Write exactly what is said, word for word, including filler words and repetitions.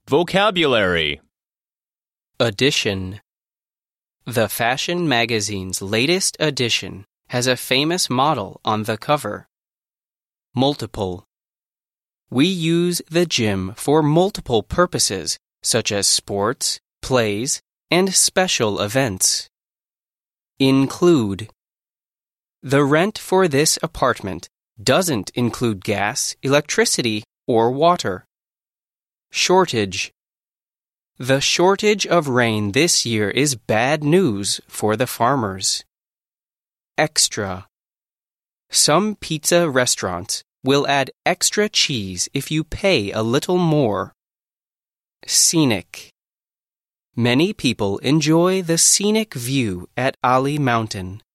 Vocabulary. Edition. The fashion magazine's latest edition has a famous model on the cover. Multiple. We use the gym for multiple purposes, such as sports, plays, and special events. Include. The rent for this apartment doesn't include gas, electricity, or water. Shortage. The shortage of rain this year is bad news for the farmers. Extra. Some pizza restaurants will add extra cheese if you pay a little more. Scenic. Many people enjoy the scenic view at Ali Mountain.